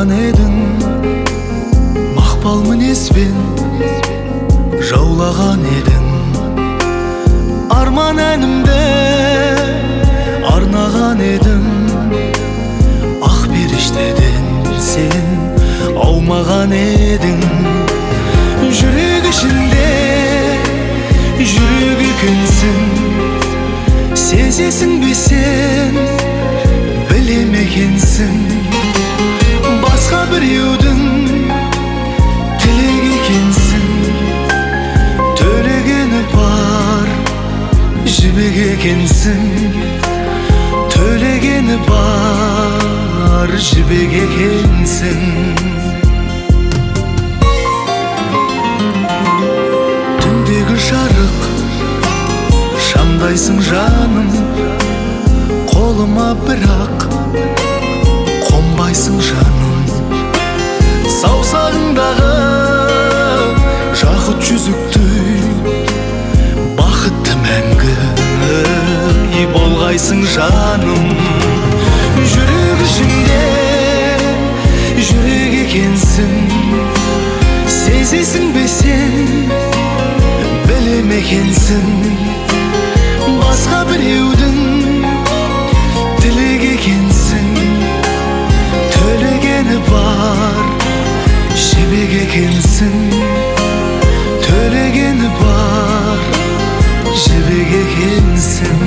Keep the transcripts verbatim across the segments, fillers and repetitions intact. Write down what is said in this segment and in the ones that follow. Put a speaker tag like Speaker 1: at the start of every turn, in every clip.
Speaker 1: жаулаған едің, мақпал мінезбен жаулаған едің. Арман әнімді арнаған едің, ақ періштеден сен аумаған едің. Жүрек ішінде жүрек екенсің, сезесің бе сен, білем екенсің. Басқа біреудің тілек екенсің, төлегені бар жібек екенсің. Төлегені бар жібек екенсің. Түндегі жарық шамдайсың жаным, қолыма бірақ қонбайсың жаным. Саусағыңдағы жақұт жүзіктей бақытты мәңгі болғайсың жаным. Жүрек ішінде жүрек екенсің, сезесің бе сен, білем екенсің. Басқа біреудің тілек екенсің, төлегені бар жібек екенсің. Төлегені бар жібек екенсің.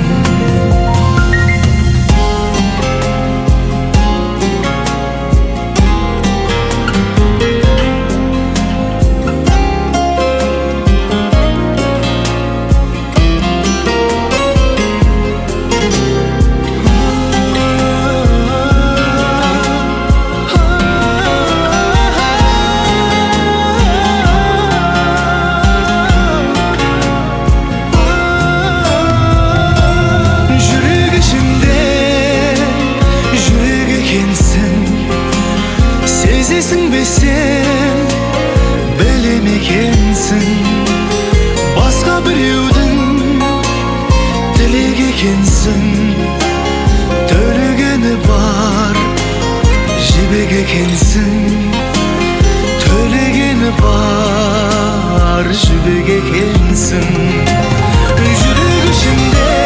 Speaker 1: Сезесің бе сен, білем екенсің. Басқа біреудің тілек екенсің, төлегені бар жібек екенсің. Төлегені бар жібек екенсің. Жүрек ішінде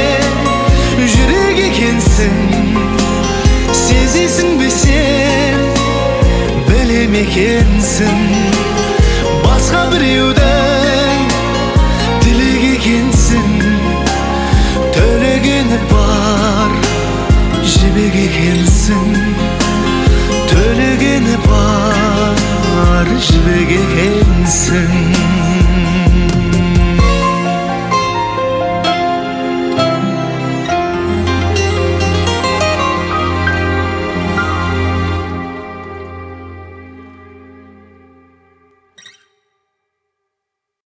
Speaker 1: жүрек екенсің, сезесің бе сен, білем екенсің.